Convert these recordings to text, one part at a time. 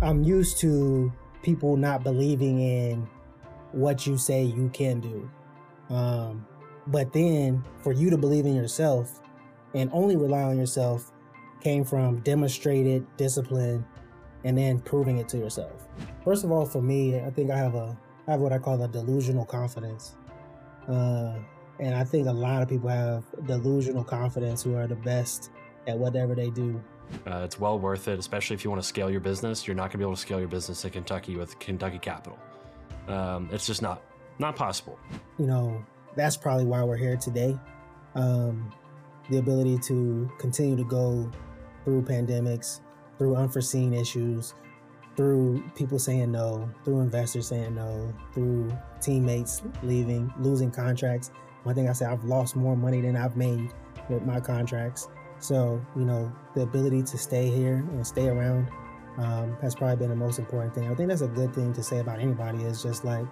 I'm used to people not believing in what you say you can do. But then for you to believe in yourself and only rely on yourself came from demonstrated discipline and then proving it to yourself. First of all, for me, I think I have what I call a delusional confidence. And I think a lot of people have delusional confidence who are the best at whatever they do. It's well worth it, especially if you want to scale your business. You're not going to be able to scale your business in Kentucky with Kentucky Capital. It's just not possible. You know, that's probably why we're here today. The ability to continue to go through pandemics, through unforeseen issues, through people saying no, through investors saying no, through teammates leaving, losing contracts. One thing I say, I've lost more money than I've made with my contracts. So, you know, the ability to stay here and stay around has probably been the most important thing. I think that's a good thing to say about anybody is just like,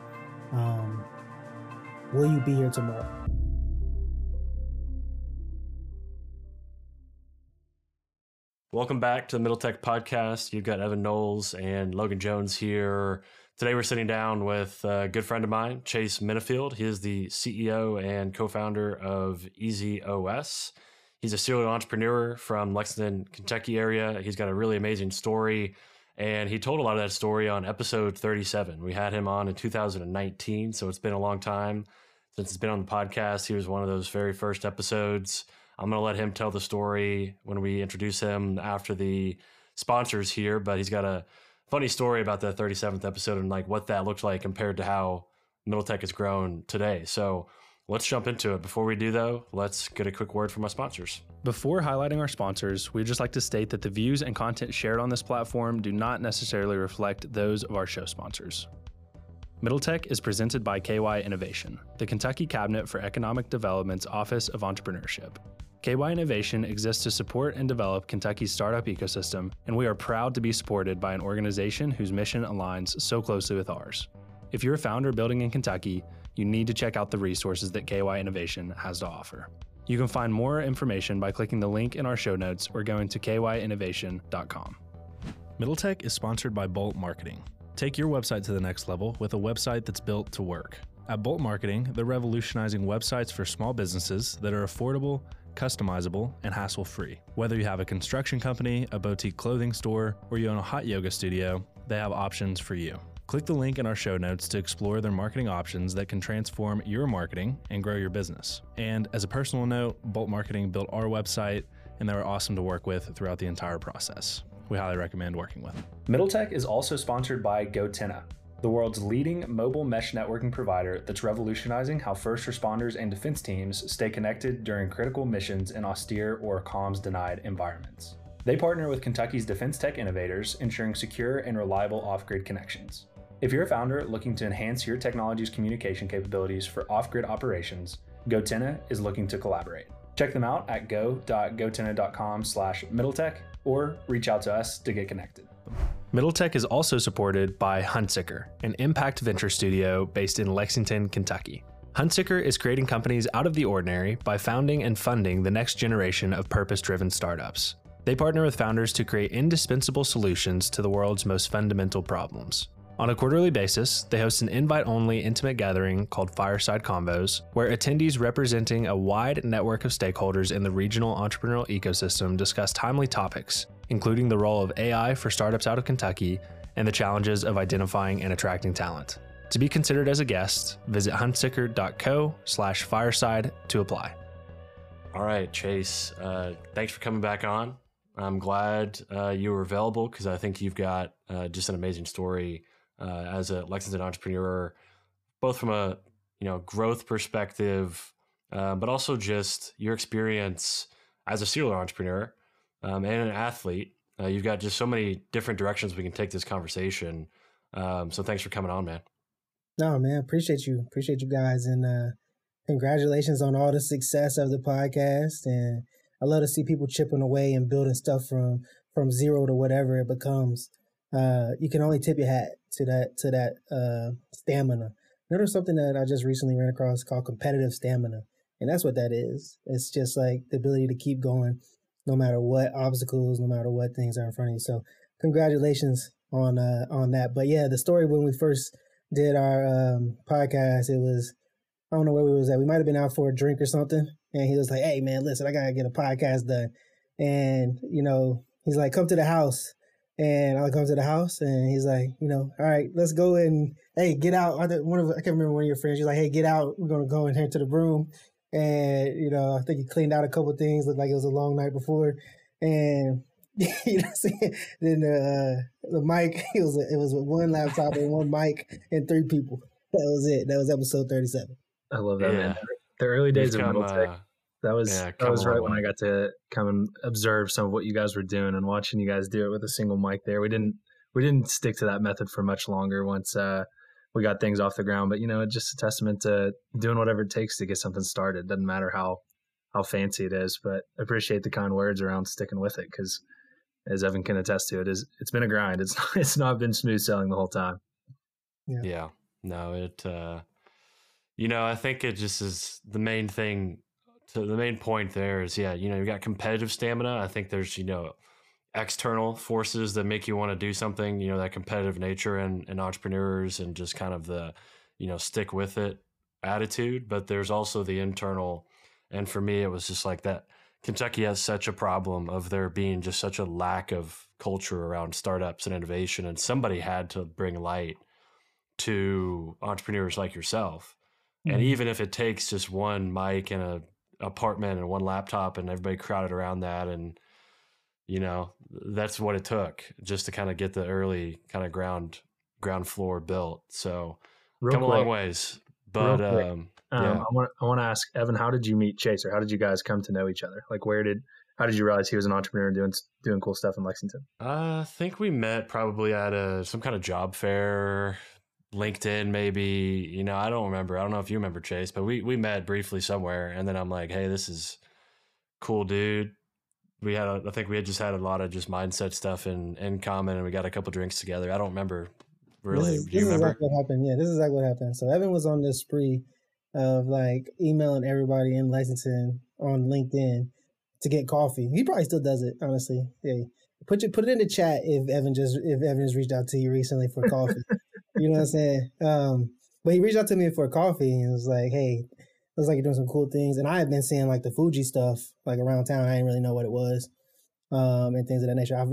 will you be here tomorrow? Welcome back to the Middle Tech Podcast. You've got Evan Knowles and Logan Jones here. Today we're sitting down with a good friend of mine, Chase Minifield. He is the CEO and co-founder of EasyOS. He's a serial entrepreneur from Lexington, Kentucky area. He's got a really amazing story, and he told a lot of that story on episode 37. We had him on in 2019, so it's been a long time since it's been on the podcast. He was one of those very first episodes. I'm going to let him tell the story when we introduce him after the sponsors here, but he's got a funny story about the 37th episode and like what that looked like compared to how Middle Tech has grown today. So let's jump into it. Before we do, though, let's get a quick word from our sponsors. Before highlighting our sponsors, we'd just like to state that the views and content shared on this platform do not necessarily reflect those of our show sponsors. Middle Tech is presented by KY Innovation, the Kentucky Cabinet for Economic Development's Office of Entrepreneurship. KY Innovation exists to support and develop Kentucky's startup ecosystem, and we are proud to be supported by an organization whose mission aligns so closely with ours. If you're a founder building in Kentucky, you need to check out the resources that KY Innovation has to offer. You can find more information by clicking the link in our show notes or going to kyinnovation.com. Middle Tech is sponsored by Bolt Marketing. Take your website to the next level with a website that's built to work. At Bolt Marketing, they're revolutionizing websites for small businesses that are affordable, customizable, and hassle-free. Whether you have a construction company, a boutique clothing store, or you own a hot yoga studio, they have options for you. Click the link in our show notes to explore their marketing options that can transform your marketing and grow your business. And as a personal note, Bolt Marketing built our website, and they were awesome to work with throughout the entire process. We highly recommend working with them. Middle Tech is also sponsored by Gotenna, the world's leading mobile mesh networking provider that's revolutionizing how first responders and defense teams stay connected during critical missions in austere or comms-denied environments. They partner with Kentucky's defense tech innovators, ensuring secure and reliable off-grid connections. If you're a founder looking to enhance your technology's communication capabilities for off-grid operations, Gotenna is looking to collaborate. Check them out at go.gotenna.com/middletech or reach out to us to get connected. Middle Tech is also supported by Huntsicker, an impact venture studio based in Lexington, Kentucky. Huntsicker is creating companies out of the ordinary by founding and funding the next generation of purpose-driven startups. They partner with founders to create indispensable solutions to the world's most fundamental problems. On a quarterly basis, they host an invite-only intimate gathering called Fireside Convos, where attendees representing a wide network of stakeholders in the regional entrepreneurial ecosystem discuss timely topics, including the role of AI for startups out of Kentucky and the challenges of identifying and attracting talent. To be considered as a guest, visit huntsicker.co/fireside to apply. All right, Chase, thanks for coming back on. I'm glad you were available because I think you've got just an amazing story as a Lexington entrepreneur, both from a growth perspective, but also just your experience as a serial entrepreneur and an athlete. You've got just so many different directions we can take this conversation. So thanks for coming on, man. No, man, appreciate you guys, and congratulations on all the success of the podcast. And I love to see people chipping away and building stuff from zero to whatever it becomes. You can only tip your hat to that stamina. There's something that I just recently ran across called competitive stamina, and that's what that is. It's just like the ability to keep going no matter what obstacles, no matter what things are in front of you. So congratulations on that. But yeah, the story when we first did our podcast, it was, I don't know where we was at. We might have been out for a drink or something. And he was like, hey, man, listen, I got to get a podcast done. And, he's like, come to the house. And I'll come to the house. And he's like, all right, let's go and, hey, get out. I can't remember one of your friends. He's like, hey, get out. We're going to go in here to the room. And, I think he cleaned out a couple of things. Looked like it was a long night before. And, you know what I'm saying? Then the mic, it was with one laptop and one mic and 3 people. That was it. That was episode 37. I love that, man. The early days of Middletech. That was right when I got to come and observe some of what you guys were doing and watching you guys do it with a single mic there. We didn't stick to that method for much longer once we got things off the ground. But it's just a testament to doing whatever it takes to get something started. Doesn't matter how fancy it is. But I appreciate the kind words around sticking with it, because as Evan can attest to, it's been a grind. It's not been smooth sailing the whole time. Yeah. No, it. I think it just is the main thing. So the main point there is, you got competitive stamina. I think there's, external forces that make you want to do something, that competitive nature and entrepreneurs and just kind of the, stick with it attitude. But there's also the internal. And for me, it was just like that. Kentucky has such a problem of there being just such a lack of culture around startups and innovation. And somebody had to bring light to entrepreneurs like yourself. Mm-hmm. And even if it takes just one mic and a apartment and one laptop and everybody crowded around that, and that's what it took just to kind of get the early kind of ground floor built. So come a long ways. But I want to ask Evan, how did you meet Chase, or how did you guys come to know each other? Like how did you realize he was an entrepreneur and doing cool stuff in Lexington? I think we met probably at some kind of job fair, LinkedIn maybe. I don't remember. I don't know if you remember, Chase, but we met briefly somewhere, and then I'm like, hey, this is cool, dude. I think we had just had a lot of just mindset stuff in common, and we got a couple drinks together. I don't remember really. Do you remember? Exactly what happened. Yeah, this is exactly what happened. So Evan was on this spree of like emailing everybody in Lexington on LinkedIn to get coffee. He probably still does it, honestly. Yeah. Put it in the chat if Evan has reached out to you recently for coffee. You know what I'm saying? But he reached out to me for coffee and was like, hey, looks like you're doing some cool things. And I had been seeing like the Fuji stuff like around town. I didn't really know what it was, and things of that nature. I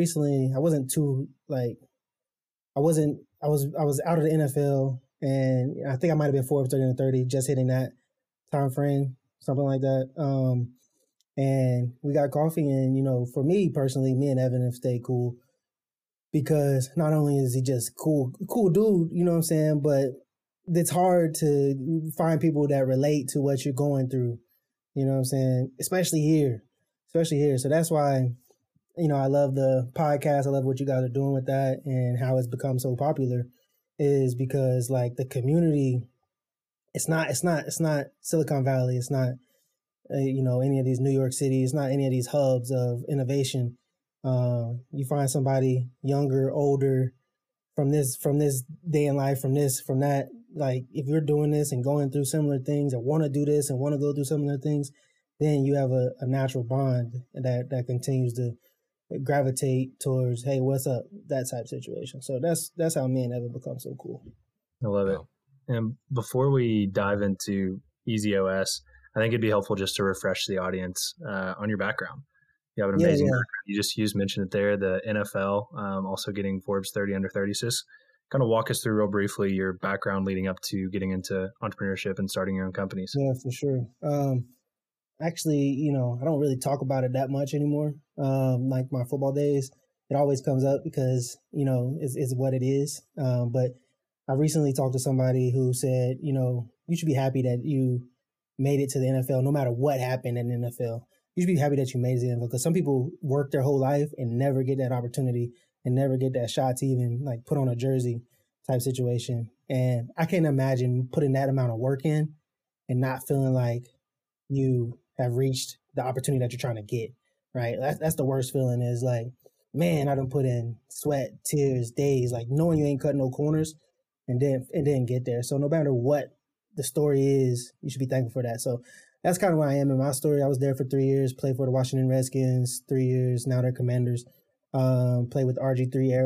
was out of the NFL, and I think I might have been Forbes 30 under 30, just hitting that time frame, something like that. And we got coffee, and for me personally, me and Evan have stayed cool because not only is he just cool dude, you know what I'm saying, but it's hard to find people that relate to what you're going through, you know what I'm saying, especially here. So that's why, I love the podcast. I love what you guys are doing with that and how it's become so popular, is because like the community, it's not Silicon Valley. It's not, any of these New York City. It's not any of these hubs of innovation. You find somebody younger, older, from this day in life, from that. Like if you're doing this and going through similar things, or want to do this and want to go through similar things, then you have a natural bond that continues to gravitate towards, hey, what's up? That type of situation. So that's how me and Evan become so cool. I love it. And before we dive into EasyOS, I think it'd be helpful just to refresh the audience on your background. You have an amazing background. You mentioned it there, the NFL, also getting Forbes 30 under 30. So just kind of walk us through real briefly your background leading up to getting into entrepreneurship and starting your own companies. Yeah, for sure. Actually, I don't really talk about it that much anymore. Like my football days, it always comes up because, it's what it is. But I recently talked to somebody who said, you should be happy that you made it to the NFL, no matter what happened in the NFL. You should be happy that you made it to the NFL, because some people work their whole life and never get that opportunity and never get that shot to even like put on a jersey type situation. And I can't imagine putting that amount of work in and not feeling like you have reached the opportunity that you're trying to get, right? That's the worst feeling, is like, man, I done put in sweat, tears, days, like knowing you ain't cut no corners and then get there. So no matter what the story is, you should be thankful for that. So that's kind of where I am in my story. I was there for 3 years, played for the Washington Redskins 3 years. Now they're Commanders. Played with RG3 era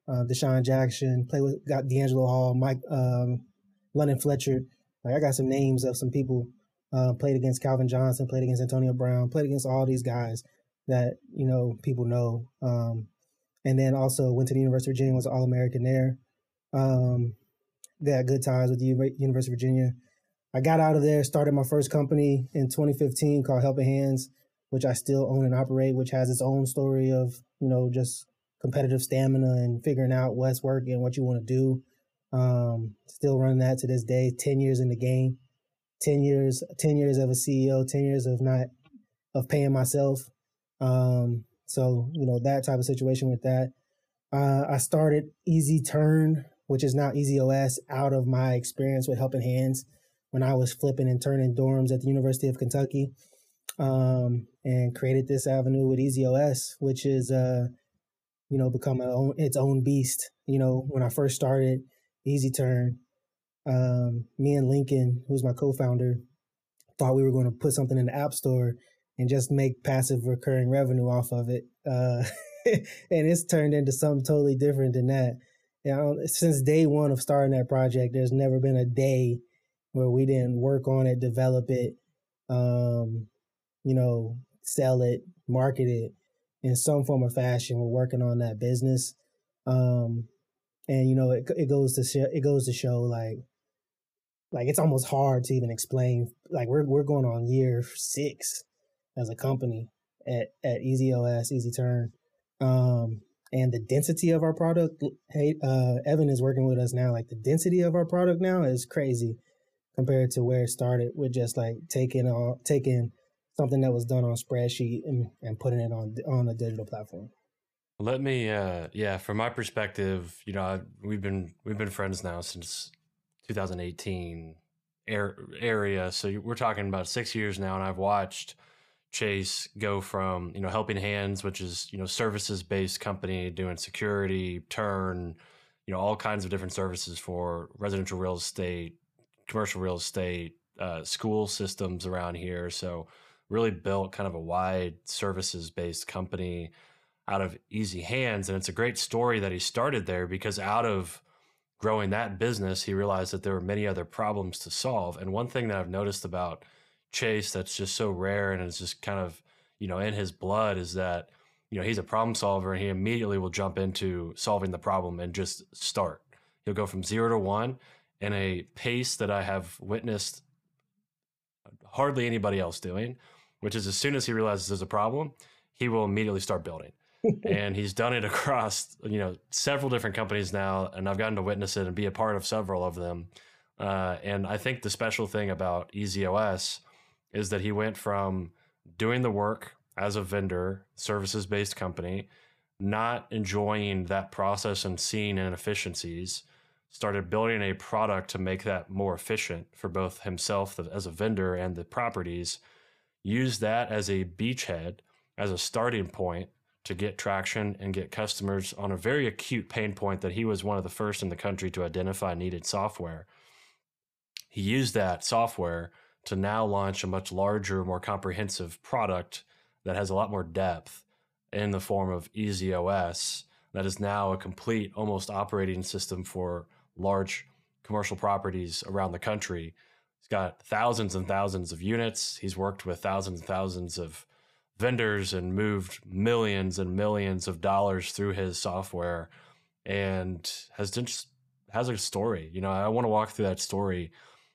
Deshaun Jackson, got D'Angelo Hall, Mike, London Fletcher. Like I got some names of some people, played against Calvin Johnson, played against Antonio Brown, played against all these guys that, people know. And then also went to the University of Virginia, was an All-American there. Got good ties with the University of Virginia. I got out of there, started my first company in 2015 called Helping Hands, which I still own and operate, which has its own story of, just competitive stamina and figuring out what's working, what you want to do. Still running that to this day, 10 years in the game, 10 years of a CEO, 10 years of paying myself. So, that type of situation with that. I started Easy Turn, which is now EasyOS, out of my experience with Helping Hands when I was flipping and turning dorms at the University of Kentucky, and created this avenue with EasyOS, which is, become its own beast. When I first started Easy Turn, me and Lincoln, who's my co-founder, thought we were going to put something in the App Store and just make passive recurring revenue off of it. And it's turned into something totally different than that. Since day one of starting that project, there's never been a day where we didn't work on it, develop it, sell it, market it in some form or fashion. We're working on that business. And it goes to show like it's almost hard to even explain. Like we're going on year 6 as a company at EasyOS, Easy Turn. And the density of our product, Evan is working with us now. Like the density of our product now is crazy compared to where it started with just like taking something that was done on a spreadsheet and putting it on a digital platform. Let me, from my perspective, we've been friends now since 2018 area. So we're talking about 6 years now, and I've watched Chase go from, Helping Hands, which is, services-based company doing security, turn, all kinds of different services for residential real estate, commercial real estate, school systems around here. So really built kind of a wide services-based company out of Easy Hands. And it's a great story that he started there because out of growing that business, he realized that there were many other problems to solve. And one thing that I've noticed about Chase that's just so rare and it's just kind of, in his blood is that, he's a problem solver and he immediately will jump into solving the problem and just start. He'll go from 0 to 1 in a pace that I have witnessed hardly anybody else doing, which is as soon as he realizes there's a problem, he will immediately start building. And he's done it across, several different companies now, and I've gotten to witness it and be a part of several of them. And I think the special thing about EasyOS is that he went from doing the work as a vendor, services-based company, not enjoying that process and seeing inefficiencies, started building a product to make that more efficient for both himself as a vendor and the properties, used that as a beachhead, as a starting point to get traction and get customers on a very acute pain point that he was one of the first in the country to identify needed software. He used that software to now launch a much larger, more comprehensive product that has a lot more depth in the form of EasyOS that is now a complete almost operating system for large commercial properties around the country. He's got thousands and thousands of units. He's worked with thousands and thousands of vendors and moved millions and millions of dollars through his software and has a story. I want to walk through that story.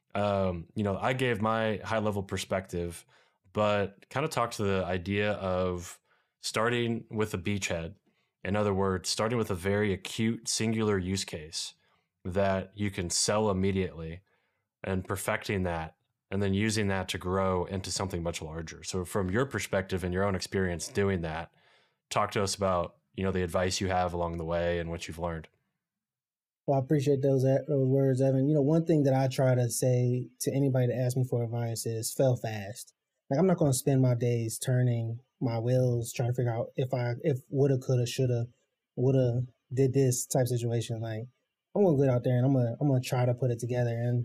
I gave my high level perspective, but kind of talk to the idea of starting with a beachhead. In other words, starting with a very acute singular use case that you can sell immediately and perfecting that and then using that to grow into something much larger. So from your perspective and your own experience doing that, talk to us about, the advice you have along the way and what you've learned. Well, I appreciate those words, Evan. One thing that I try to say to anybody that asks me for advice is fail fast. Like I'm not going to spend my days turning my wheels trying to figure out if woulda, coulda, shoulda, woulda, did this type situation. Like I'm going to get out there and I'm going to try to put it together. And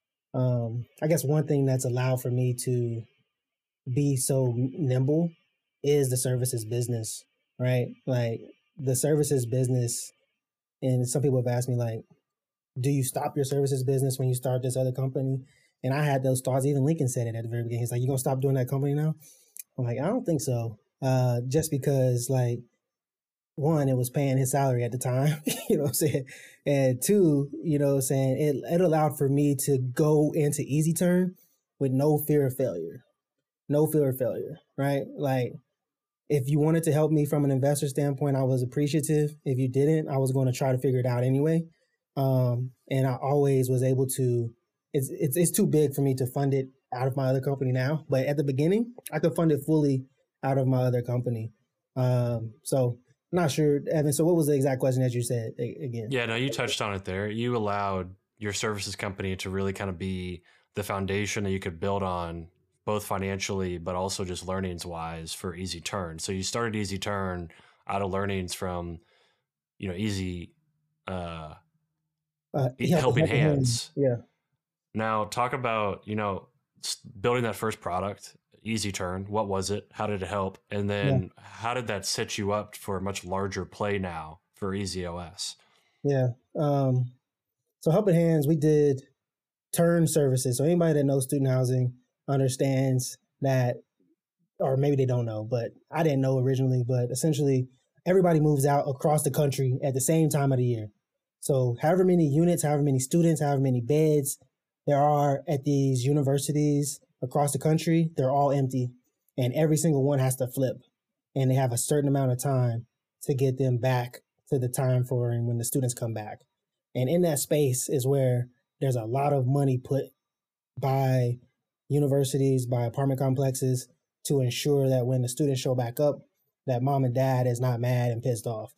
I guess one thing that's allowed for me to be so nimble is the services business, right? Like the services business And some people have asked me, like, do you stop your services business when you start this other company? And I had those thoughts. Even Lincoln said it at the very beginning. He's like, you going to stop doing that company now? I'm like, I don't think so. Just because, like, one, it was paying his salary at the time, you know what I'm saying? And two, you know what I'm saying, it allowed for me to go into Easy Turn with no fear of failure. No fear of failure, right? Like, if you wanted to help me from an investor standpoint, I was appreciative. If you didn't, I was going to try to figure it out anyway. And I always was able to, it's too big for me to fund it out of my other company now. But at the beginning, I could fund it fully out of my other company. So I'm not sure, Evan. So what was the exact question that you said again? Yeah, no, you touched on it there. You allowed your services company to really kind of be the foundation that you could build on, both financially, but also just learnings wise for Easy Turn. So you started Easy Turn out of learnings from, you know, Easy Helping Hands. Yeah. Now talk about, you know, building that first product, Easy Turn. What was it? How did it help? And then how did that set you up for a much larger play now for Easy OS? Yeah. So Helping Hands, we did turn services. So anybody that knows student housing understands that, or maybe they don't know, but I didn't know originally, but essentially everybody moves out across the country at the same time of the year. So however many units, however many students, however many beds there are at these universities across the country, they're all empty, and every single one has to flip, and they have a certain amount of time to get them back to the time for when the students come back. And in that space is where there's a lot of money put by universities, by apartment complexes, to ensure that when the students show back up, that mom and dad is not mad and pissed off.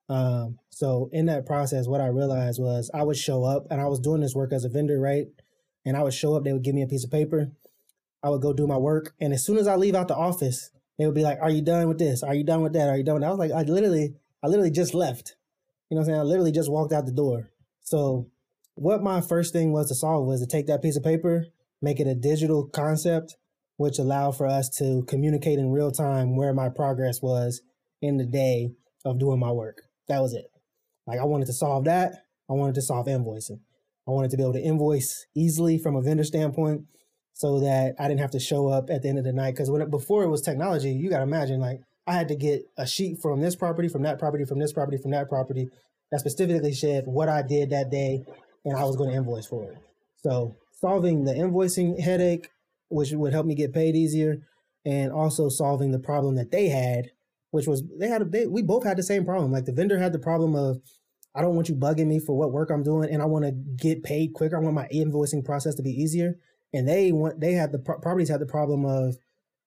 So in that process, what I realized was I would show up, and I was doing this work as a vendor, right? And I would show up, they would give me a piece of paper. I would go do my work. And as soon as I leave out the office, they would be like, are you done with this? Are you done with that? Are you done with that? I was like, I literally just left. You know what I'm saying? I literally just walked out the door. So what my first thing was to solve was to take that piece of paper, make it a digital concept, which allowed for us to communicate in real time where my progress was in the day of doing my work. That was it. Like, I wanted to solve that. I wanted to solve invoicing. I wanted to be able to invoice easily from a vendor standpoint so that I didn't have to show up at the end of the night. Because before it was technology, you got to imagine, like, I had to get a sheet from this property, from that property, from this property, from that property that specifically said what I did that day, and I was going to invoice for it. So solving the invoicing headache, which would help me get paid easier, and also solving the problem that they had, which was we both had the same problem. Like, the vendor had the problem of, I don't want you bugging me for what work I'm doing, and I want to get paid quicker. I want my invoicing process to be easier. And properties had the problem of,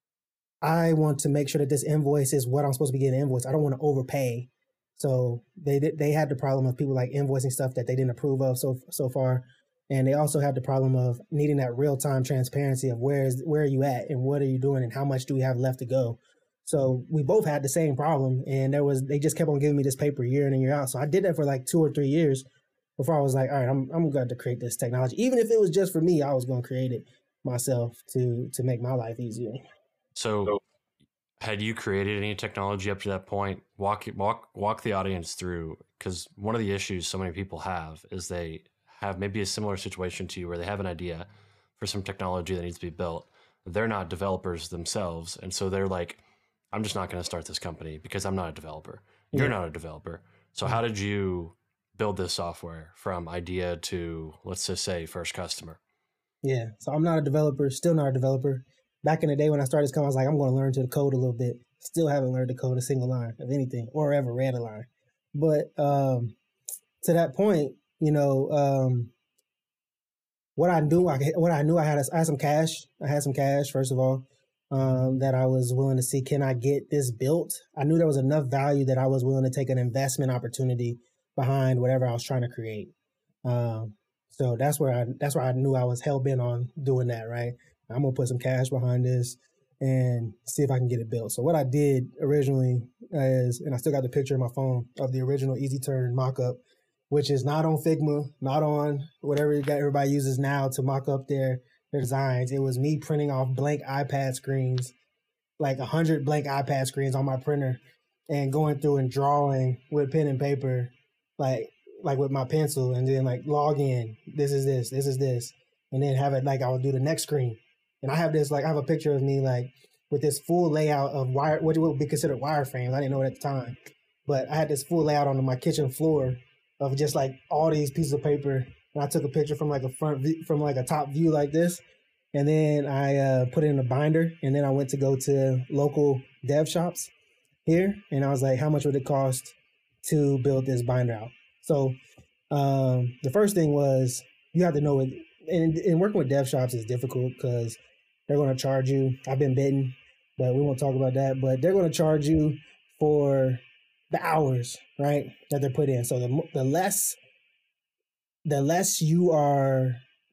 I want to make sure that this invoice is what I'm supposed to be getting invoiced. I don't want to overpay. So they had the problem of people like invoicing stuff that they didn't approve of so far. And they also had the problem of needing that real-time transparency of where are you at and what are you doing and how much do we have left to go. So we both had the same problem, and they just kept on giving me this paper year in and year out. So I did that for like 2 or 3 years before I was like, all right, I'm going to create this technology. Even if it was just for me, I was going to create it myself to make my life easier. So had you created any technology up to that point? Walk the audience through, because one of the issues so many people have is they have maybe a similar situation to you where they have an idea for some technology that needs to be built. They're not developers themselves. And so they're like, I'm just not going to start this company because I'm not a developer. You're not a developer. So how did you build this software from idea to, let's just say, first customer? Yeah. So I'm not a developer, still not a developer. Back in the day when I started this company, I was like, I'm going to learn to code a little bit. Still haven't learned to code a single line of anything or ever read a line. But to that point, you know, what I knew, I had some cash. I had some cash, first of all, that I was willing to see, can I get this built? I knew there was enough value that I was willing to take an investment opportunity behind whatever I was trying to create. So that's where I knew I was hell bent on doing that, right? I'm going to put some cash behind this and see if I can get it built. So what I did originally is, and I still got the picture in my phone of the original Easy Turn mock-up, which is not on Figma, not on whatever everybody uses now to mock up their designs. It was me printing off blank iPad screens, like 100 blank iPad screens on my printer, and going through and drawing with pen and paper, like like with my pencil and then like log in. This is this. And then have it like I would do the next screen. And I have this, like I have a picture of me like with this full layout of what would be considered wireframes. I didn't know it at the time. But I had this full layout on my kitchen floor of just like all these pieces of paper. And I took a picture from like a top view like this. And then I put it in a binder. And then I went to go to local dev shops here. And I was like, how much would it cost to build this binder out? So the first thing was you have to know it. And working with dev shops is difficult because they're going to charge you. I've been bitten, but we won't talk about that. But they're going to charge you for the hours, right, that they're put in. So the less you are,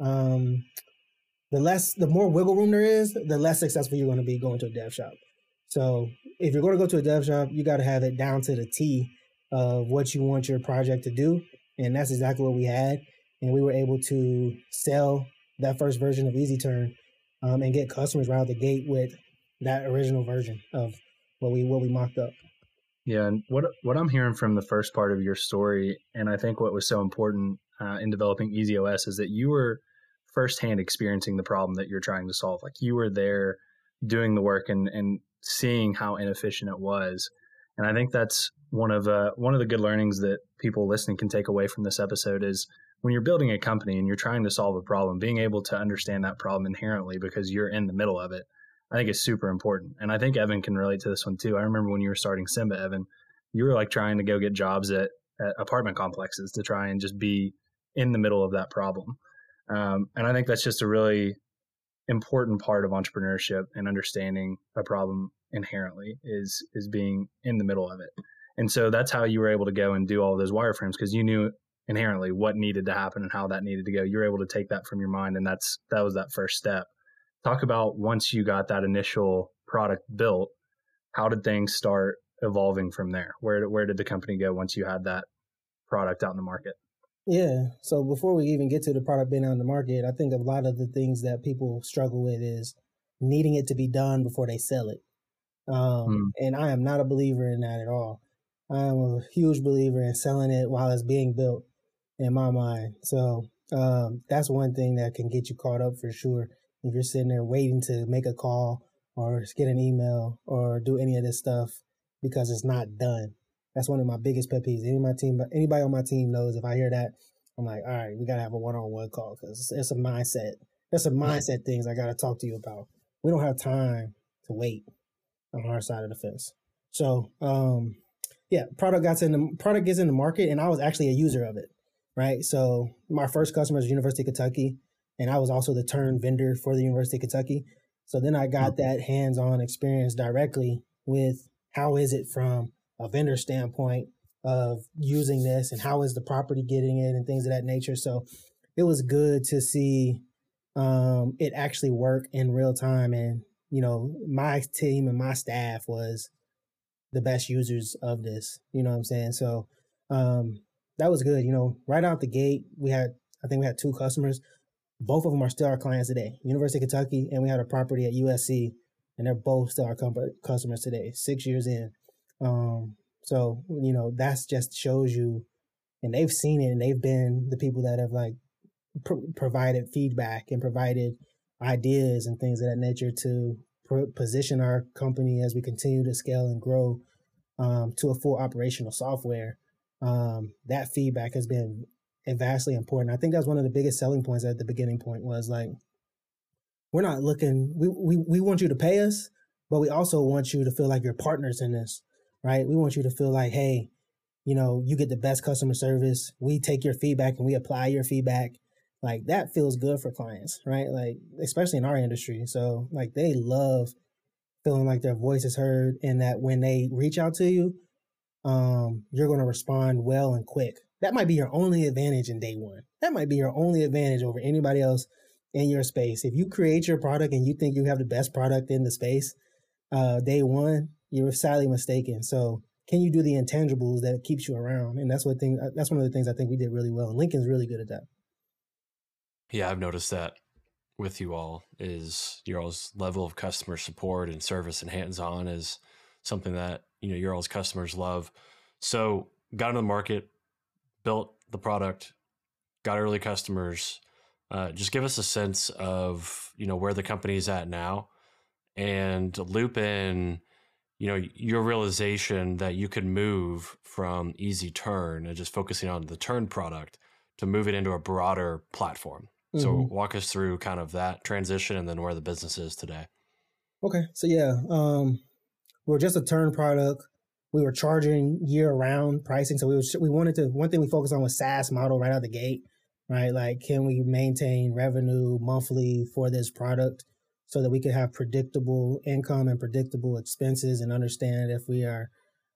the more wiggle room there is, the less successful you're going to be going to a dev shop. So if you're going to go to a dev shop, you got to have it down to the T of what you want your project to do. And that's exactly what we had. And we were able to sell that first version of EasyTurn and get customers right out the gate with that original version of what we mocked up. Yeah, and what I'm hearing from the first part of your story, and I think what was so important in developing EasyOS is that you were firsthand experiencing the problem that you're trying to solve. Like you were there doing the work and seeing how inefficient it was. And I think that's one of the good learnings that people listening can take away from this episode is when you're building a company and you're trying to solve a problem, being able to understand that problem inherently because you're in the middle of it, I think is super important. And I think Evan can relate to this one too. I remember when you were starting Simba, Evan, you were like trying to go get jobs at apartment complexes to try and just be in the middle of that problem. And I think that's just a really important part of entrepreneurship and understanding a problem inherently is being in the middle of it. And so that's how you were able to go and do all those wireframes because you knew inherently what needed to happen and how that needed to go. You were able to take that from your mind, and that was that first step. Talk about once you got that initial product built, how did things start evolving from there? Where did the company go once you had that product out in the market? Yeah. So before we even get to the product being out in the market, I think a lot of the things that people struggle with is needing it to be done before they sell it. And I am not a believer in that at all. I'm a huge believer in selling it while it's being built in my mind. So that's one thing that can get you caught up for sure. If you're sitting there waiting to make a call or get an email or do any of this stuff because it's not done. That's one of my biggest pet peeves. Anybody on my team knows if I hear that, I'm like, all right, we got to have a one-on-one call because it's a mindset. There's some mindset things I got to talk to you about. We don't have time to wait on our side of the fence. So, product gets in the market, and I was actually a user of it, right? So my first customer was University of Kentucky, and I was also the turn vendor for the University of Kentucky. So then I got that hands-on experience directly with how is it from a vendor standpoint of using this and how is the property getting it and things of that nature. So it was good to see it actually work in real time. And, you know, my team and my staff was the best users of this, you know what I'm saying? So that was good. You know, right out the gate, I think we had 2 customers. Both of them are still our clients today, University of Kentucky, and we had a property at USC, and they're both still our customers today, 6 years in. So, you know, that's just shows you, and they've seen it, and they've been the people that have like provided feedback and provided ideas and things of that nature to position our company as we continue to scale and grow to a full operational software. That feedback has been vastly important. I think that's one of the biggest selling points at the beginning point was like, we're not looking, we want you to pay us, but we also want you to feel like you're partners in this, right? We want you to feel like, hey, you know, you get the best customer service. We take your feedback and we apply your feedback. Like that feels good for clients, right? Like, especially in our industry. So like they love feeling like their voice is heard and that when they reach out to you, you're going to respond well and quick. That might be your only advantage in day one. That might be your only advantage over anybody else in your space. If you create your product and you think you have the best product in the space, day one, you're sadly mistaken. So can you do the intangibles that keeps you around? And that's one of the things I think we did really well. And Lincoln's really good at that. Yeah, I've noticed that with you all is your all's level of customer support and service and hands-on is something that, you know, your all's customers love. So got into the market, built the product, got early customers. Just give us a sense of, where the company's at now, and loop in, your realization that you could move from Easy Turn and just focusing on the Turn product to move it into a broader platform. Mm-hmm. So walk us through kind of that transition and then where the business is today. Okay. So we're just a Turn product. We were charging year-round pricing. So we wanted to, one thing we focused on was SaaS model right out the gate, right? Like, can we maintain revenue monthly for this product so that we could have predictable income and predictable expenses and understand if we are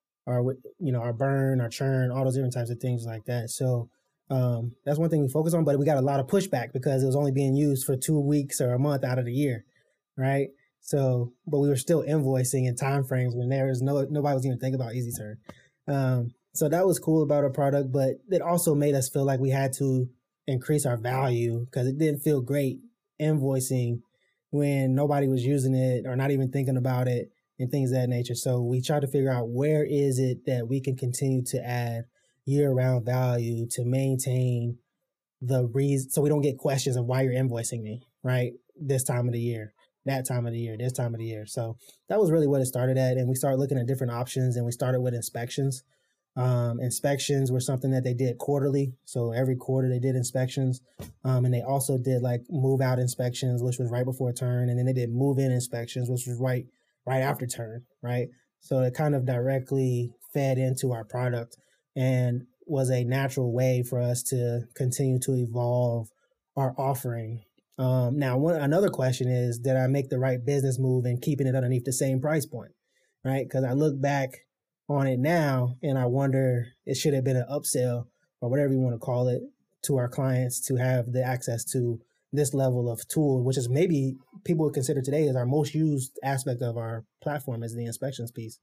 our burn, our churn, all those different types of things like that. So that's one thing we focus on, but we got a lot of pushback because it was only being used for 2 weeks or a month out of the year, right? So, but we were still invoicing in timeframes when there was nobody was even thinking about Easy Turn. So that was cool about our product, but it also made us feel like we had to increase our value because it didn't feel great invoicing when nobody was using it or not even thinking about it and things of that nature. So we tried to figure out where is it that we can continue to add year-round value to maintain the reason, so we don't get questions of why you're invoicing me, right? This time of the year, that time of the year, this time of the year. So that was really what it started at. And we started looking at different options, and we started with inspections. Inspections were something that they did quarterly. So every quarter they did inspections. And they also did like move out inspections, which was right before turn. And then they did move in inspections, which was right after turn, right? So it kind of directly fed into our product and was a natural way for us to continue to evolve our offering. Now, another question is, did I make the right business move in keeping it underneath the same price point, right? Because I look back on it now and I wonder, it should have been an upsell or whatever you want to call it to our clients to have the access to this level of tool, which is maybe people would consider today as our most used aspect of our platform is the inspections piece.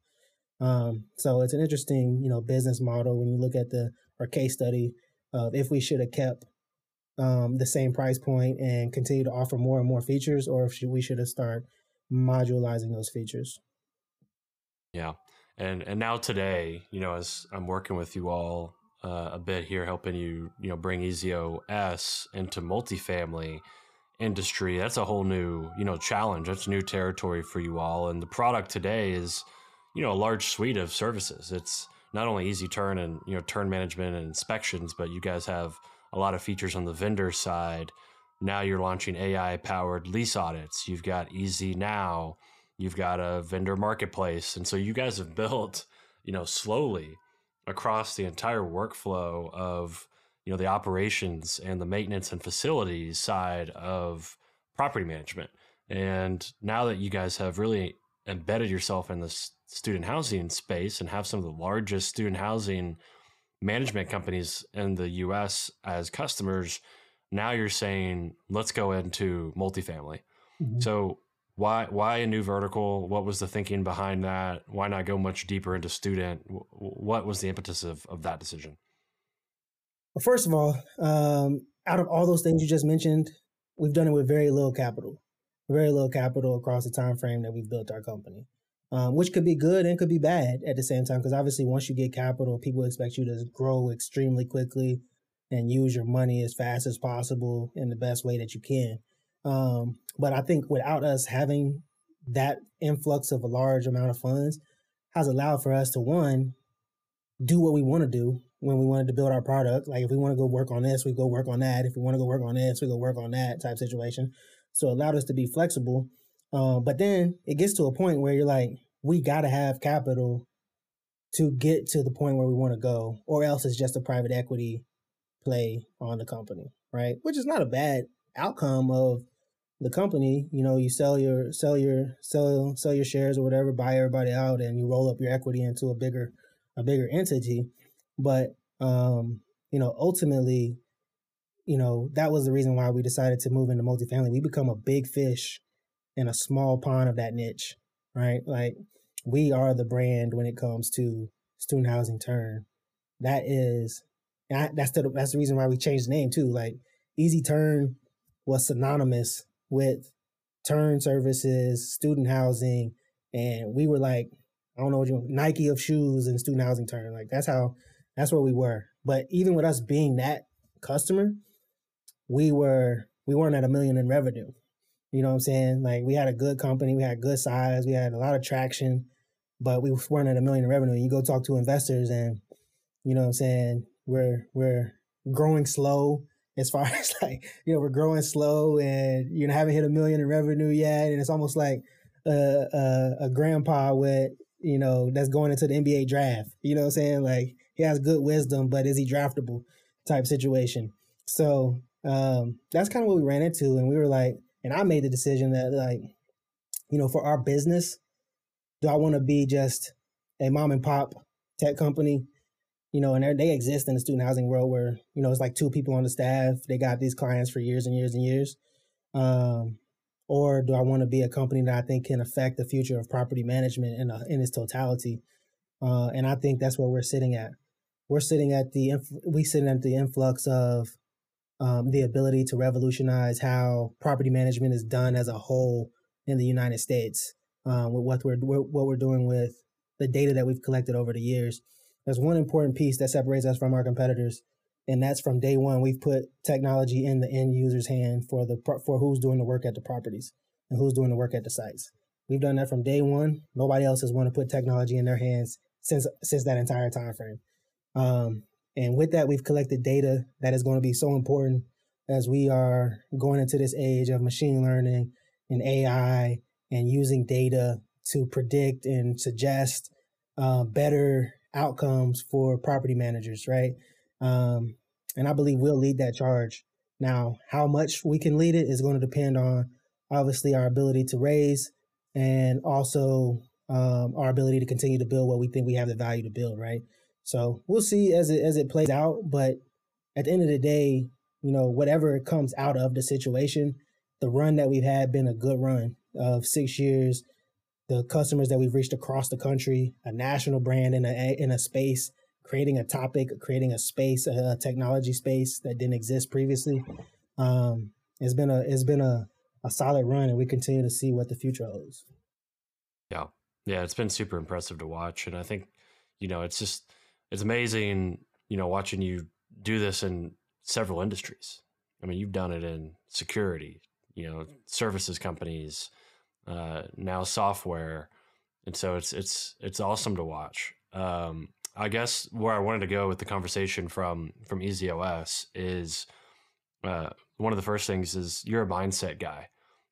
So it's an interesting, business model when you look at our case study of if we should have kept the same price point and continue to offer more and more features, or if we should have started modularizing those features. Yeah. And now today, as I'm working with you all a bit here, helping you, bring EasyOS into multifamily industry, that's a whole new, challenge. That's new territory for you all. And the product today is, a large suite of services. It's not only Easy Turn and, turn management and inspections, but you guys have a lot of features on the vendor side. Now you're launching AI-powered lease audits. You've got Easy Now. You've got a vendor marketplace. And so you guys have built, slowly across the entire workflow of, the operations and the maintenance and facilities side of property management. And now that you guys have really embedded yourself in the student housing space and have some of the largest student housing management companies in the US as customers, now you're saying, let's go into multifamily. Mm-hmm. So why a new vertical? What was the thinking behind that? Why not go much deeper into student? What was the impetus of that decision? Well, first of all, out of all those things you just mentioned, we've done it with very little capital across the time frame that we've built our company, which could be good and could be bad at the same time. Because obviously, once you get capital, people expect you to grow extremely quickly and use your money as fast as possible in the best way that you can. But I think without us having that influx of a large amount of funds has allowed for us to, one, do what we want to do when we wanted to build our product. Like if we want to go work on this, we go work on that. If we want to go work on this, we go work on that type situation. So it allowed us to be flexible. But then it gets to a point where you're like, we got to have capital to get to the point where we want to go, or else it's just a private equity play on the company, right? Which is not a bad outcome of the company. You sell your shares or whatever, buy everybody out, and you roll up your equity into a bigger entity. But ultimately, that was the reason why we decided to move into multifamily. We become a big fish in a small pond of that niche, right? Like we are the brand when it comes to student housing turn. That's the reason why we changed the name too. Like Easy Turn was synonymous with turn services, student housing, and we were like, I don't know Nike of shoes and student housing turn. Like that's where we were. But even with us being that customer, we weren't at $1 million in revenue. You know what I'm saying? Like, we had a good company, we had good size, we had a lot of traction, but we weren't at $1 million in revenue. You go talk to investors and, you know what I'm saying, we're growing slow as far as like, we're growing slow and, haven't hit $1 million in revenue yet. And it's almost like a grandpa with, that's going into the NBA draft. You know what I'm saying? Like, he has good wisdom, but is he draftable type situation? So that's kind of what we ran into. And we were like, and I made the decision that, like, for our business, do I want to be just a mom and pop tech company? And they exist in the student housing world where, it's like 2 people on the staff. They got these clients for years and years and years. Or do I want to be a company that I think can affect the future of property management in its totality? And I think that's where we're sitting at. We're sitting at the influx of the ability to revolutionize how property management is done as a whole in the United States. With what we're doing with the data that we've collected over the years. There's one important piece that separates us from our competitors, and that's from day one, we've put technology in the end user's hand for who's doing the work at the properties and who's doing the work at the sites. We've done that from day one. Nobody else has wanted to put technology in their hands since that entire time frame. And with that, we've collected data that is going to be so important as we are going into this age of machine learning and AI and using data to predict and suggest better outcomes for property managers, right? And I believe we'll lead that charge. Now, how much we can lead it is going to depend on, obviously, our ability to raise and also our ability to continue to build what we think we have the value to build, right? So we'll see as it plays out. But at the end of the day, whatever comes out of the situation, the run that we've had been a good run of 6 years. The customers that we've reached across the country, a national brand in a space, creating a topic, creating a space, a technology space that didn't exist previously. It's been a solid run, and we continue to see what the future holds. Yeah, it's been super impressive to watch, and I think it's amazing, watching you do this in several industries. I mean, you've done it in security, services companies. Now software, and so it's awesome to watch. I guess where I wanted to go with the conversation from EasyOS is one of the first things is you're a mindset guy.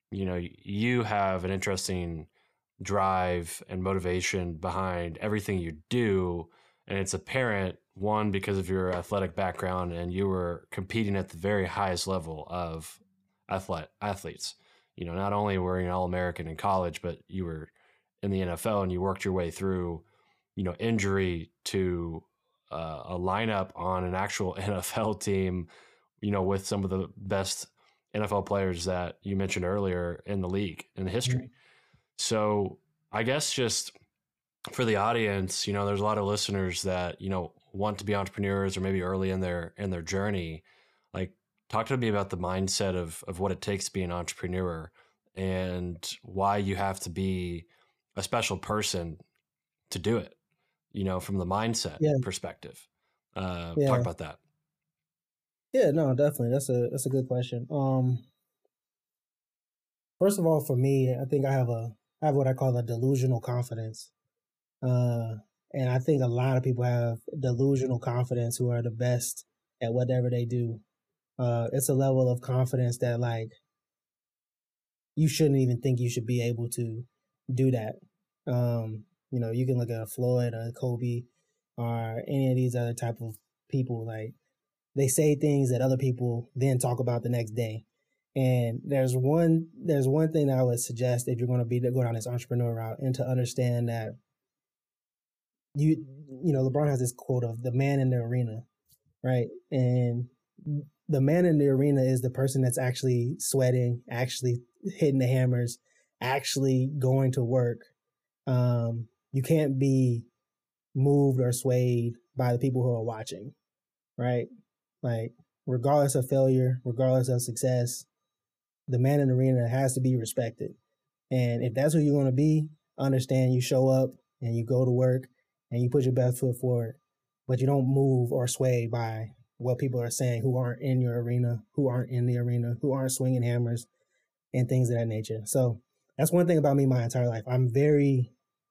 You have an interesting drive and motivation behind everything you do, and it's apparent, one, because of your athletic background, and you were competing at the very highest level of athletes. Not only were you an All-American in college, but you were in the NFL and you worked your way through, injury to a lineup on an actual NFL team, with some of the best NFL players that you mentioned earlier in the league in history. Mm-hmm. So I guess just for the audience, there's a lot of listeners that, want to be entrepreneurs or maybe early in their journey. Like, talk to me about the mindset of what it takes to be an entrepreneur and why you have to be a special person to do it, from the mindset perspective. Talk about that. Yeah, no, definitely. That's a good question. First of all, for me, I think I have what I call a delusional confidence. And I think a lot of people have delusional confidence who are the best at whatever they do. It's a level of confidence that, like, you shouldn't even think you should be able to do that. You can look at a Floyd or a Kobe or any of these other type of people. Like, they say things that other people then talk about the next day. And there's one thing that I would suggest if you're going to go down this entrepreneur route, and to understand that LeBron has this quote of the man in the arena, right? And the man in the arena is the person that's actually sweating, actually hitting the hammers, actually going to work. You can't be moved or swayed by the people who are watching, right? Like, regardless of failure, regardless of success, the man in the arena has to be respected. And if that's who you want to be, understand you show up and you go to work and you put your best foot forward. but you don't move or sway by what people are saying who aren't in your arena, who aren't in the arena, who aren't swinging hammers and things of that nature. So that's one thing about me my entire life. I'm very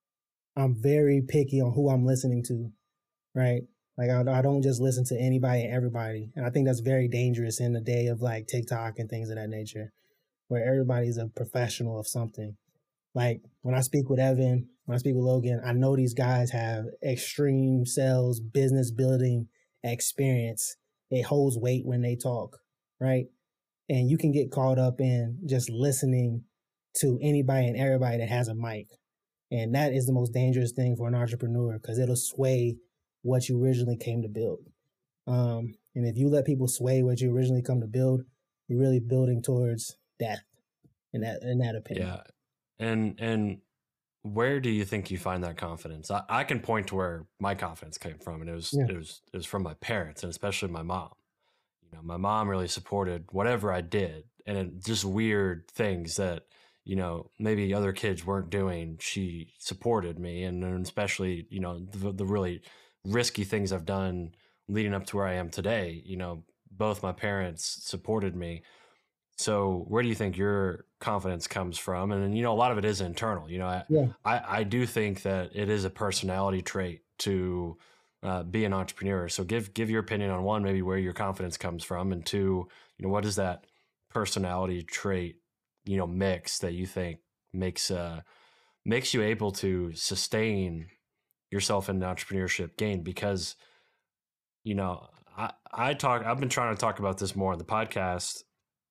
picky on who I'm listening to, right? Like I don't just listen to anybody and everybody. And I think that's very dangerous in the day of like TikTok and things of that nature, where everybody's a professional of something. Like when I speak with Evan, when I speak with Logan, I know these guys have extreme sales, business building experience. It holds weight when they talk, right? And you can get caught up in just listening to anybody and everybody that has a mic. And that is the most dangerous thing for an entrepreneur, because it'll sway what you originally came to build. And if you let people sway what you originally come to build, you're really building towards death in that opinion. Yeah. And where do you think you find that confidence? I can point to where my confidence came from, and it was from my parents, and especially my mom. You know, my mom really supported whatever I did, and just weird things that, you know, maybe other kids weren't doing. She supported me, and especially, you know, the really risky things I've done leading up to where I am today. You know, both my parents supported me. So where do you think your confidence comes from? And then, you know, a lot of it is internal. You know, I do think that it is a personality trait to be an entrepreneur. So give your opinion on, one, maybe where your confidence comes from, and two, you know, what is that personality trait, you know, mix that you think makes you able to sustain yourself in the entrepreneurship game? Because, you know, I've been trying to talk about this more on the podcast,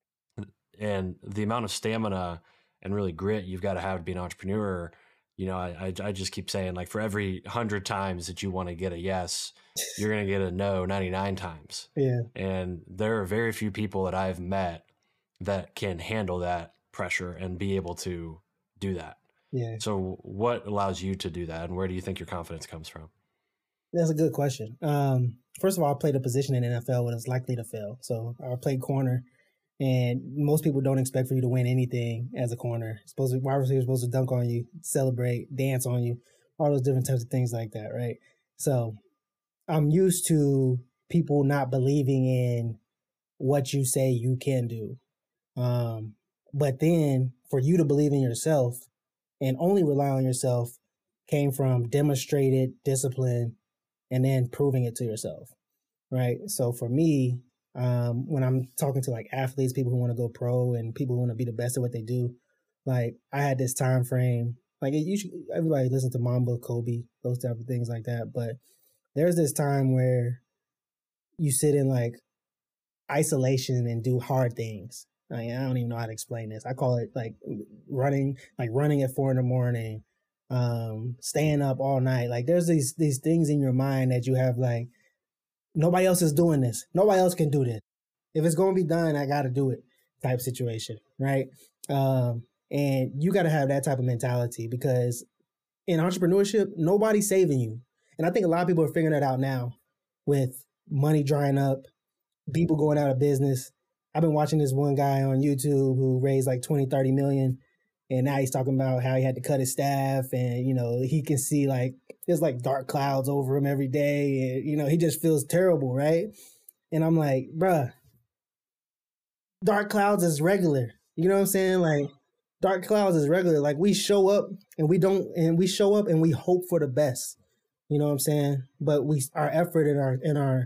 and the amount of stamina and really grit you've got to have to be an entrepreneur. You know, I just keep saying, like, for every 100 times that you want to get a yes, you're going to get a no 99 times. Yeah. And there are very few people that I've met that can handle that pressure and be able to do that. Yeah. So what allows you to do that, and where do you think your confidence comes from? That's a good question. First of all, I played a position in NFL when it's likely to fail. So I played corner, and most people don't expect for you to win anything as a corner. Wide receiver is supposed to dunk on you, celebrate, dance on you, all those different types of things like that, right? So I'm used to people not believing in what you say you can do. But then for you to believe in yourself and only rely on yourself came from demonstrated discipline and then proving it to yourself, right? So for me, when I'm talking to like athletes, people who want to go pro and people who want to be the best at what they do, like I had this time frame, like everybody listen to Mamba, Kobe, those type of things like that. But there's this time where you sit in like isolation and do hard things. I don't even know how to explain this. I call it like running at 4 a.m, staying up all night. Like there's these things in your mind that you have, like, nobody else is doing this. Nobody else can do this. If it's going to be done, I got to do it type situation, right? And you got to have that type of mentality, because in entrepreneurship, nobody's saving you. And I think a lot of people are figuring that out now with money drying up, people going out of business. I've been watching this one guy on YouTube who raised like 20, 30 million. And now he's talking about how he had to cut his staff, and, you know, he can see like there's like dark clouds over him every day. And, you know, he just feels terrible, right? And I'm like, bruh, dark clouds is regular. You know what I'm saying? Like dark clouds is regular. Like we show up and we hope for the best. You know what I'm saying? But our effort in our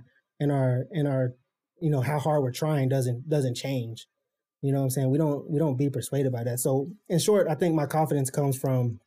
you know, how hard we're trying doesn't change. You know what I'm saying? We don't be persuaded by that. So in short, I think my confidence comes from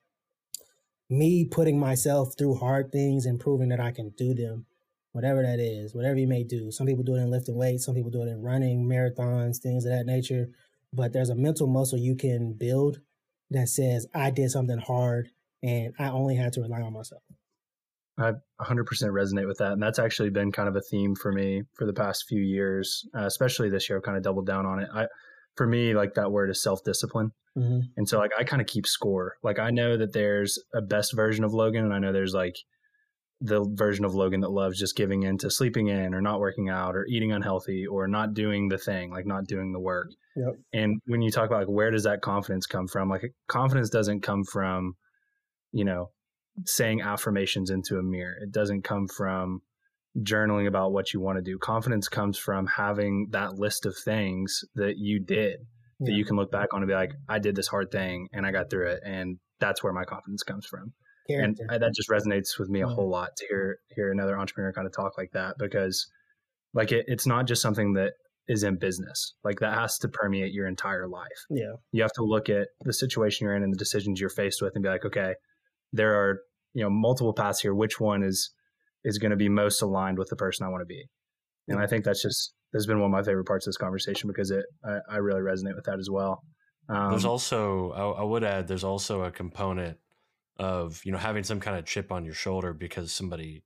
me putting myself through hard things and proving that I can do them, whatever that is, whatever you may do. Some people do it in lifting weights, some people do it in running, marathons, things of that nature. But there's a mental muscle you can build that says, I did something hard and I only had to rely on myself. I 100% resonate with that. And that's actually been kind of a theme for me for the past few years, especially this year. I've kind of doubled down on it. For me, like that word is self-discipline. Mm-hmm. And so like I kind of keep score. Like I know that there's a best version of Logan, and I know there's like the version of Logan that loves just giving in to sleeping in or not working out or eating unhealthy or not doing the thing, like not doing the work. Yep. And when you talk about like, where does that confidence come from? Like confidence doesn't come from, you know, saying affirmations into a mirror. It doesn't come from, journaling about what you want to do. Confidence comes from having that list of things that you did that you can look back on and be like, I did this hard thing and I got through it. And that's where my confidence comes from. Character. And that just resonates with me a whole lot to hear another entrepreneur kind of talk like that, because like it's not just something that is in business. Like that has to permeate your entire life. Yeah. You have to look at the situation you're in and the decisions you're faced with and be like, okay, there are, multiple paths here. Which one is going to be most aligned with the person I want to be? And I think that's been one of my favorite parts of this conversation, because I really resonate with that as well. There's also, I would add, there's also a component of, having some kind of chip on your shoulder because somebody,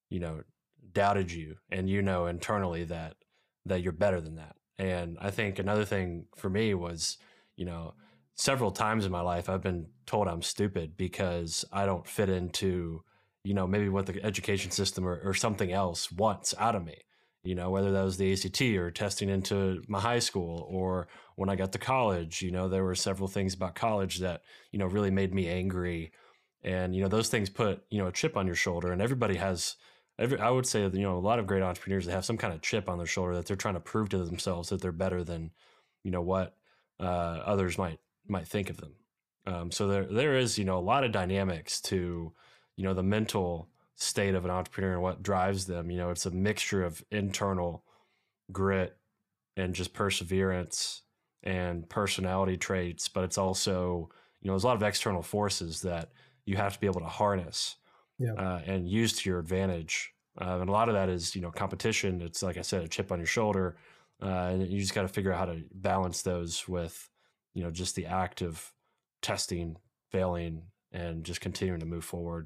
doubted you and, internally that you're better than that. And I think another thing for me was, several times in my life, I've been told I'm stupid because I don't fit into, maybe what the education system or something else wants out of me, whether that was the ACT or testing into my high school, or when I got to college, there were several things about college that, really made me angry. And, those things put, a chip on your shoulder, and everybody has, I would say, a lot of great entrepreneurs that have some kind of chip on their shoulder that they're trying to prove to themselves that they're better than, what others might think of them. So there is, a lot of dynamics to, the mental state of an entrepreneur and what drives them. It's a mixture of internal grit and just perseverance and personality traits, but it's also, there's a lot of external forces that you have to be able to harness and use to your advantage. And a lot of that is, competition. It's, like I said, a chip on your shoulder. And you just got to figure out how to balance those with, just the act of testing, failing, and just continuing to move forward.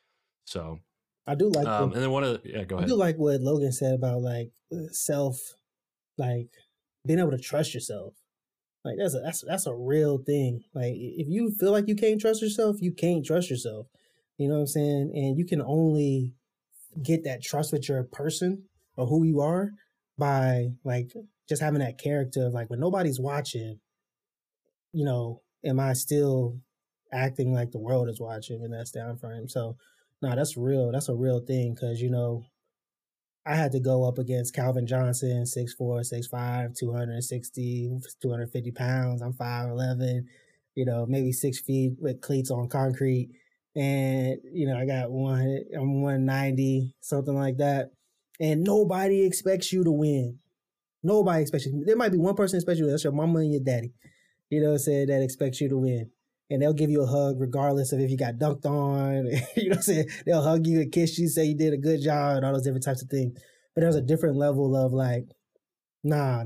So I do like, and then go ahead. I do like what Logan said about like being able to trust yourself. Like that's a real thing. Like if you feel like you can't trust yourself, you can't trust yourself. You know what I'm saying? And you can only get that trust with your person or who you are by like just having that character of like, when nobody's watching, am I still acting like the world is watching in that down frame? So no, that's real. That's a real thing. Cause I had to go up against Calvin Johnson, 6'4", 6'5", 260, 250 pounds. I'm 5'11", maybe 6 feet with cleats on concrete. And, I got I'm 190, something like that. And nobody expects you to win. Nobody expects you. There might be one person expects you. That's your mama and your daddy, that expects you to win. And they'll give you a hug regardless of if you got dunked on. They'll hug you and kiss you, say you did a good job, and all those different types of things. But there's a different level of like, nah,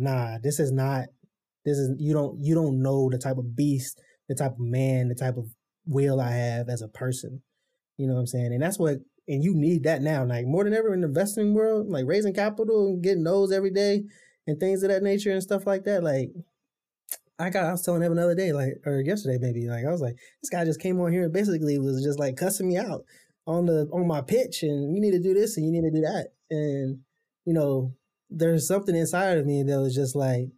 you don't know the type of beast, the type of man, the type of will I have as a person. You know what I'm saying? And that's and you need that now, like more than ever in the investing world, like raising capital and getting those every day and things of that nature and stuff like that. Like, I was telling him another day, or yesterday maybe, I was like, this guy just came on here and basically was just like cussing me out on my pitch, and you need to do this and you need to do that. And, there's something inside of me that was just like,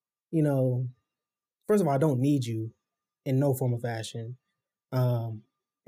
first of all, I don't need you in no form or fashion. And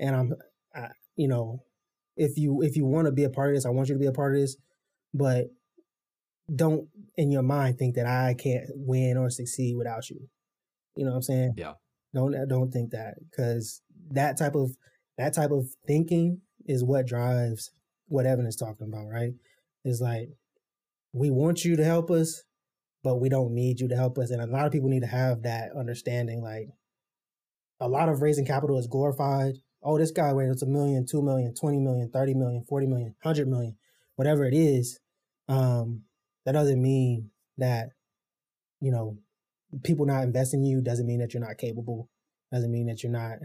if you want to be a part of this, I want you to be a part of this, but don't in your mind think that I can't win or succeed without you. You know what I'm saying? Yeah. Don't think that, because that type of thinking is what drives what Evan is talking about, right? It's like, we want you to help us, but we don't need you to help us. And a lot of people need to have that understanding. Like, a lot of raising capital is glorified. Oh, this guy raised $1 million, $2 million, $20 million, $30 million, $40 million, $100 million, whatever it is. That doesn't mean that, people not investing in you doesn't mean that you're not capable. Doesn't mean that you're not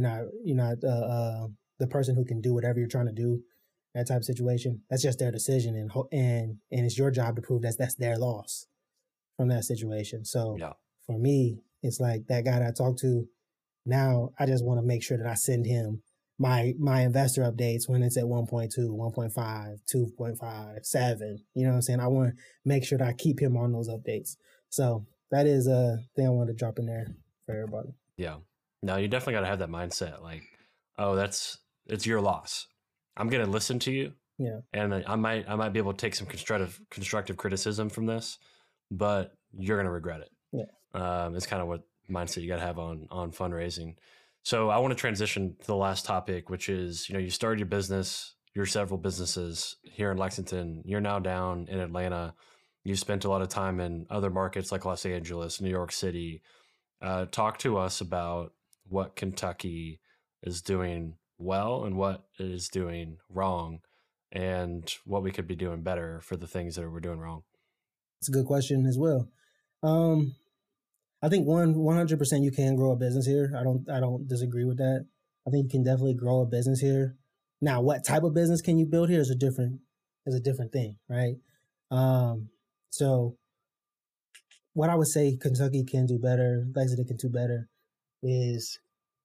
the person who can do whatever you're trying to do. That type of situation. That's just their decision, and it's your job to prove that's their loss from that situation. So for me, it's like that guy that I talked to. Now I just want to make sure that I send him my investor updates when it's at 1.2, 1.5, 2.5, 7. You know what I'm saying? I want to make sure that I keep him on those updates. So that is a thing I wanted to drop in there for everybody. Yeah. No, you definitely got to have that mindset. Like, oh, it's your loss. I'm going to listen to you. Yeah. And I might be able to take some constructive criticism from this, but you're going to regret it. Yeah. It's kind of what mindset you got to have on fundraising. So I want to transition to the last topic, which is, you started your business, your several businesses here in Lexington. You're now down in Atlanta. You've spent a lot of time in other markets like Los Angeles, New York City. Talk to us about what Kentucky is doing well and what it is doing wrong, and what we could be doing better for the things that we're doing wrong. It's a good question as well. I think 100% you can grow a business here. I don't disagree with that. I think you can definitely grow a business here. Now, what type of business can you build here is a different thing, right? So what I would say Kentucky can do better, Lexington can do better, is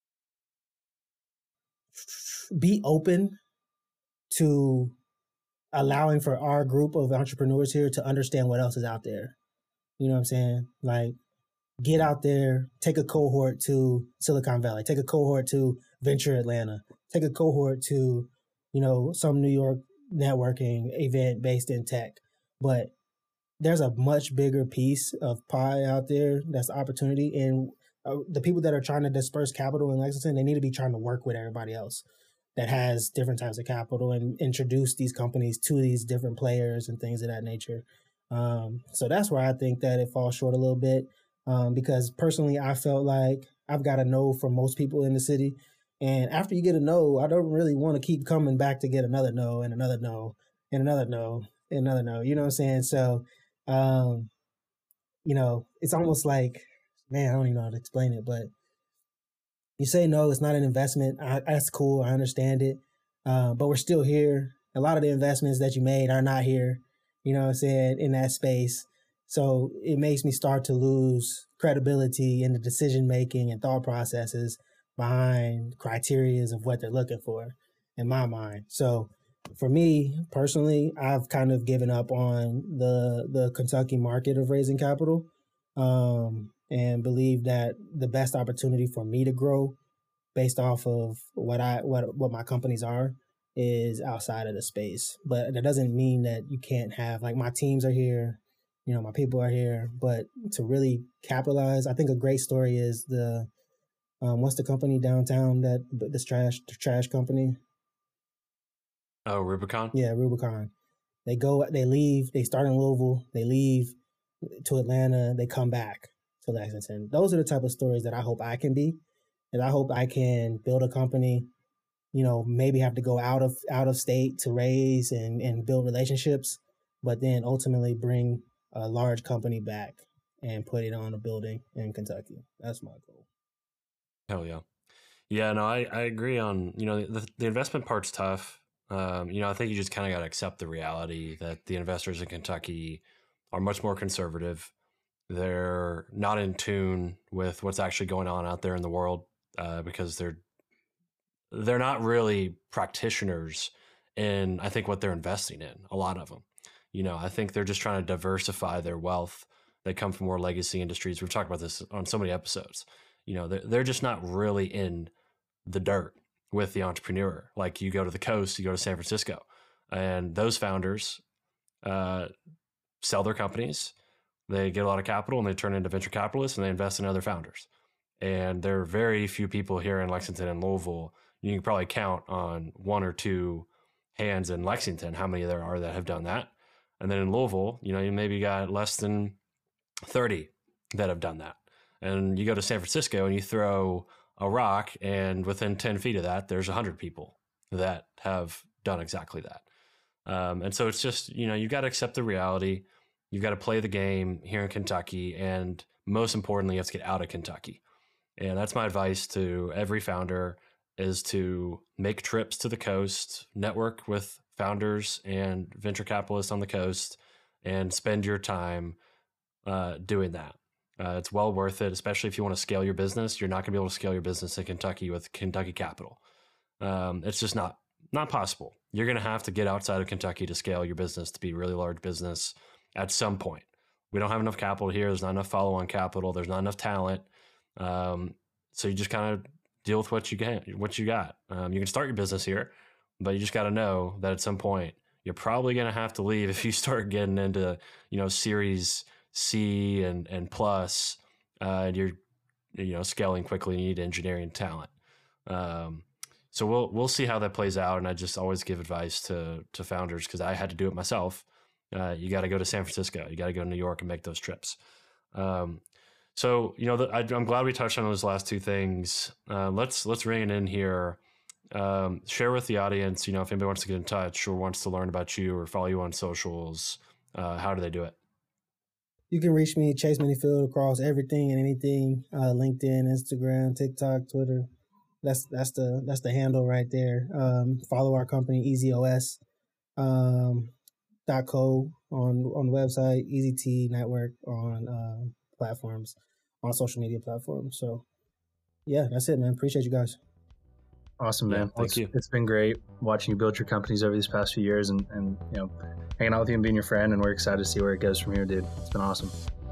be open to allowing for our group of entrepreneurs here to understand what else is out there. You know what I'm saying? Like, get out there, take a cohort to Silicon Valley, take a cohort to Venture Atlanta, take a cohort to, some New York networking event based in tech. But there's a much bigger piece of pie out there that's opportunity. And the people that are trying to disperse capital in Lexington, they need to be trying to work with everybody else that has different types of capital and introduce these companies to these different players and things of that nature. So that's where I think that it falls short a little bit. Because personally, I felt like I've got a no from most people in the city. And after you get a no, I don't really want to keep coming back to get another no and another no and another no and another no. You know what I'm saying? So, it's almost like, man, I don't even know how to explain it, but you say no, it's not an investment. That's cool. I understand it. But we're still here. A lot of the investments that you made are not here, you know what I'm saying, in that space. So it makes me start to lose credibility in the decision-making and thought processes behind criterias of what they're looking for in my mind. So for me personally, I've kind of given up on the Kentucky market of raising capital, and believe that the best opportunity for me to grow based off of what my companies are is outside of the space. But that doesn't mean that you can't have, like, my teams are here, my people are here, but to really capitalize, I think a great story is what's the company downtown the trash company? Oh, Rubicon? Yeah, Rubicon. They leave, they start in Louisville, they leave to Atlanta, they come back to Lexington. Those are the type of stories that I hope I can be. And I hope I can build a company, maybe have to go out of state to raise and build relationships, but then ultimately bring a large company back and put it on a building in Kentucky. That's my goal. Hell yeah. Yeah, no, I agree on, the investment part's tough. I think you just kind of got to accept the reality that the investors in Kentucky are much more conservative. They're not in tune with what's actually going on out there in the world, because they're not really practitioners in, I think, what they're investing in, a lot of them. I think they're just trying to diversify their wealth. They come from more legacy industries. We've talked about this on so many episodes. They're just not really in the dirt with the entrepreneur. Like, you go to the coast, you go to San Francisco, and those founders sell their companies. They get a lot of capital and they turn into venture capitalists and they invest in other founders. And there are very few people here in Lexington and Louisville. You can probably count on one or two hands in Lexington how many there are that have done that. And then in Louisville, you maybe got less than 30 that have done that. And you go to San Francisco and you throw a rock, and within 10 feet of that, there's 100 people that have done exactly that. And so it's just, you've got to accept the reality. You've got to play the game here in Kentucky. And most importantly, you have to get out of Kentucky. And that's my advice to every founder, is to make trips to the coast, network with founders and venture capitalists on the coast, and spend your time doing that. It's well worth it, especially if you want to scale your business. You're not going to be able to scale your business in Kentucky with Kentucky capital. It's just not possible. You're going to have to get outside of Kentucky to scale your business to be a really large business at some point. We don't have enough capital here. There's not enough follow-on capital. There's not enough talent. So you just kind of deal with what you got. You can start your business here, but you just got to know that at some point you're probably going to have to leave if you start getting into, Series C and plus, and you're, scaling quickly. You need engineering talent. So we'll see how that plays out. And I just always give advice to founders, because I had to do it myself. You got to go to San Francisco. You got to go to New York and make those trips. So, I'm glad we touched on those last two things. Let's ring it in here. Share with the audience, if anybody wants to get in touch or wants to learn about you or follow you on socials, how do they do it? You can reach me, Chase Minifield, across everything and anything, LinkedIn, Instagram, TikTok, Twitter. That's the handle right there. Follow our company, EasyOS. .co on the website, EasyT Network on platforms, on social media platforms. So yeah, that's it, man. Appreciate you guys. Awesome, man. Yeah, thank you. It's been great watching you build your companies over these past few years and hanging out with you and being your friend, and we're excited to see where it goes from here, dude. It's been awesome.